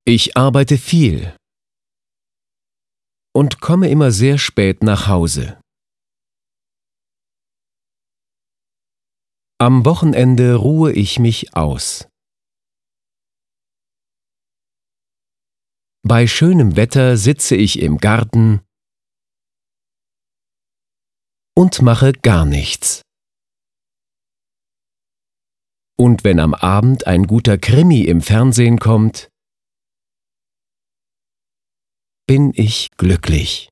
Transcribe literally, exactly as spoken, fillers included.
Ich arbeite viel und komme immer sehr spät nach Hause. Am Wochenende ruhe ich mich aus. Bei schönem Wetter sitze ich im Garten und mache gar nichts. Und wenn am Abend ein guter Krimi im Fernsehen kommt, bin ich glücklich.